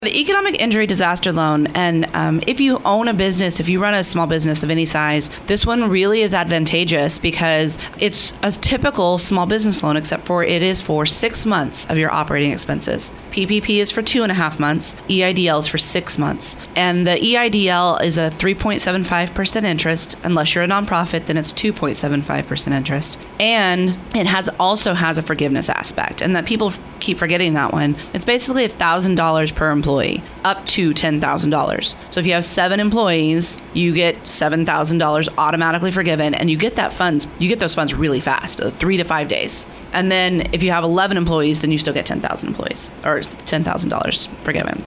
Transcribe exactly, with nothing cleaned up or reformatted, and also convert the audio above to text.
The economic injury disaster loan, and um, if you own a business, if you run a small business of any size, this one really is advantageous because it's a typical small business loan, except for it is for six months of your operating expenses. P P P is for two and a half months. E I D L is for six months. And the E I D L is a three point seven five percent interest. Unless you're a nonprofit, then it's two point seven five percent interest. And it has also has a forgiveness aspect, and that people keep forgetting that one. It's basically one thousand dollars per employee, up to ten thousand dollars. So if you have seven employees, you get seven thousand dollars automatically forgiven, and you get that funds, you get those funds really fast, uh, three to five days. And then if you have eleven employees, then you still get ten thousand employees or ten thousand dollars forgiven.